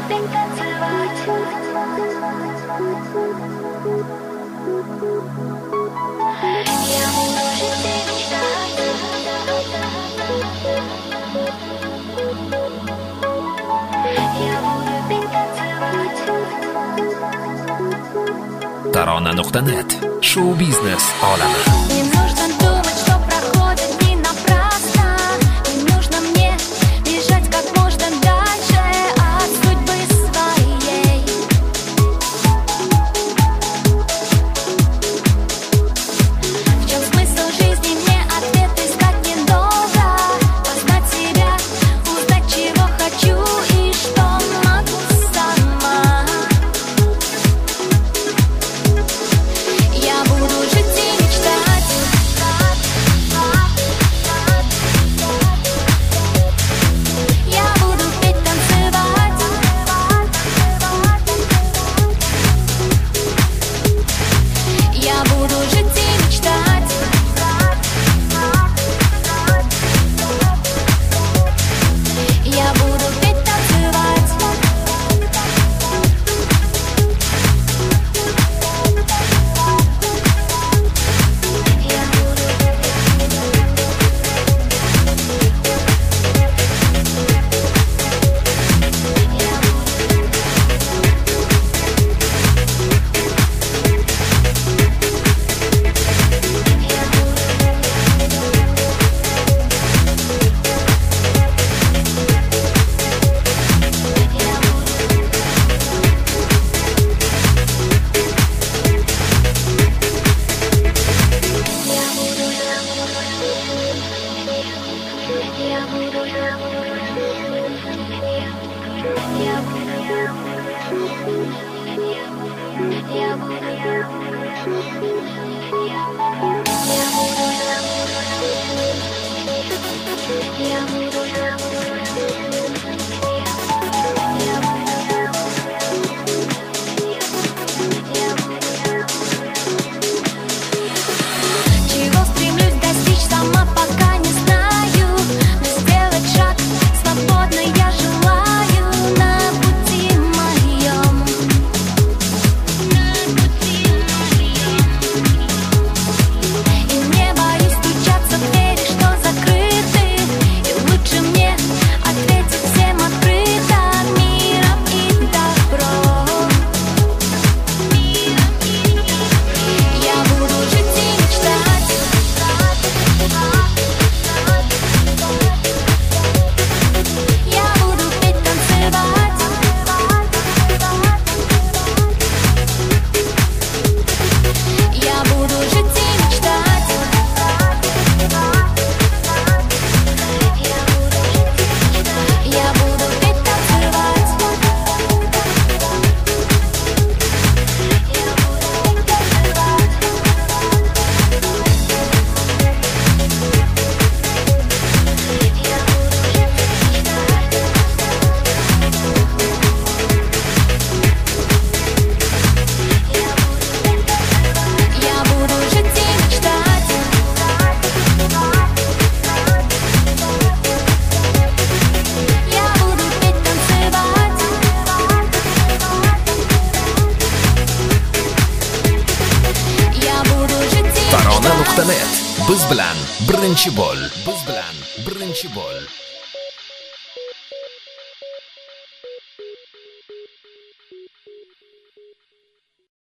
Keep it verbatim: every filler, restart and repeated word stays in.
петь, танцевать. Я буду жить и мечтать. Я буду петь, танцевать. Tarona nuqta net. Shou-biznes olami. Не нужно думать, что проходят дни напрасно. Не нужно мне бежать как можно дальше от судьбы своей. В чем смысл жизни, мне ответ искать недолго. Познать себя, узнать, чего хочу и что могу сама. Я буду жить и мечтать. Я буду петь, танцевать. Я буду жить и мечтать. Я буду петь, танцевать. Чего стремлюсь достичь, сама пока не знаю. Но сделать шаг свободно я желаю на пути моем. И не боюсь стучаться в двери, что закрыты. И лучше мне ответить всем открыто миром и добром. Я буду жить и мечтать. Я буду петь, танцевать. Я буду жить и мечтать. Я буду петь, танцевать. Я буду жить и мечтать. Я буду петь, танцевать. Я буду жить и Tarona мечтать. nuqta net. Biz bilan birinchi bo'l. Biz bilan birinchi bo'l.